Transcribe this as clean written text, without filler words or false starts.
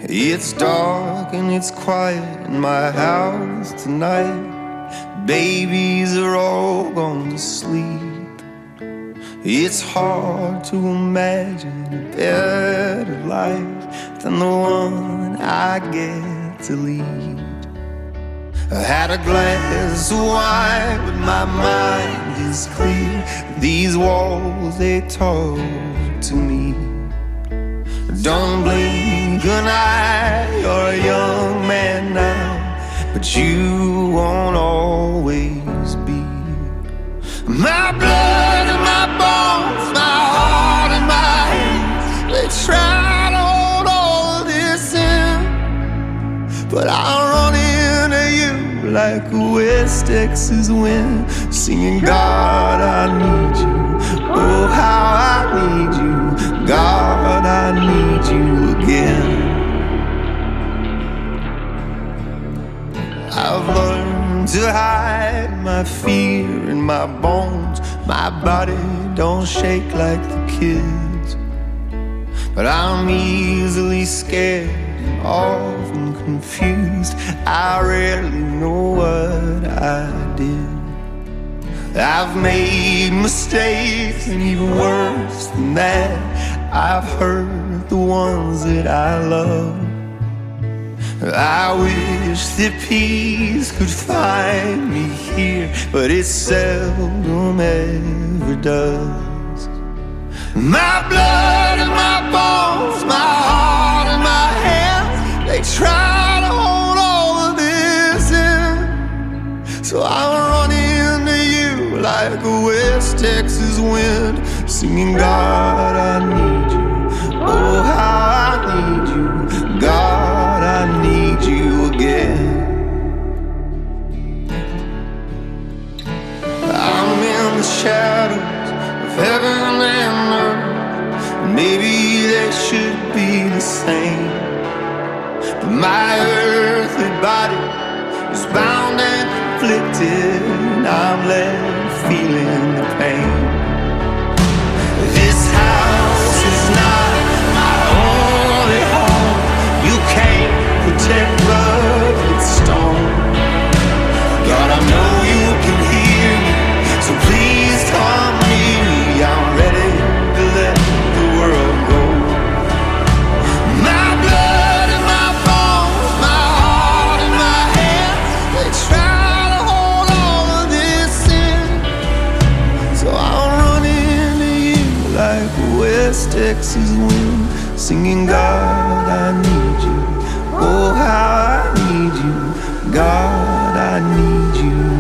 It's dark and it's quiet in my house tonight. Babies are all gone to sleep. It's hard to imagine a better life than the one I get to lead. I had a glass of wine, but my mind is clear. These walls, they talk to me. Don't blink an eye, you're a young man now, but you won't always be. My blood and my bones, my heart and my hands, they try to hold all of this in, but I'll run into you like a West Texas wind, singing, God, I need you. Oh, how I need you. God, I need you again. I've learned to hide my fear in my bones. My body don't shake like the kids, but I'm easily scared and often confused. I rarely know what I did. I've made mistakes, and even worse than that, I've hurt the ones that I love. I wish that peace could find me here, but it seldom ever does. My blood and my bones, my heart and my hands, they try to hold all of this in, so I'm running like a West Texas wind, singing, God, I need you. Oh, how I need you. God, I need you again. I'm in the shadows of heaven and earth. Maybe they should be the same, but my earthly body is bound and conflicted, and I'm left feeling the pain. This house is not my only home. You can't protect blood with stone. God, I know you can hear me, so please come near me. I'm ready to let the world go. My blood and my bones, my heart and my hands, they try like West Texas wind, singing, God, I need you. Oh, how I need you. God, I need you.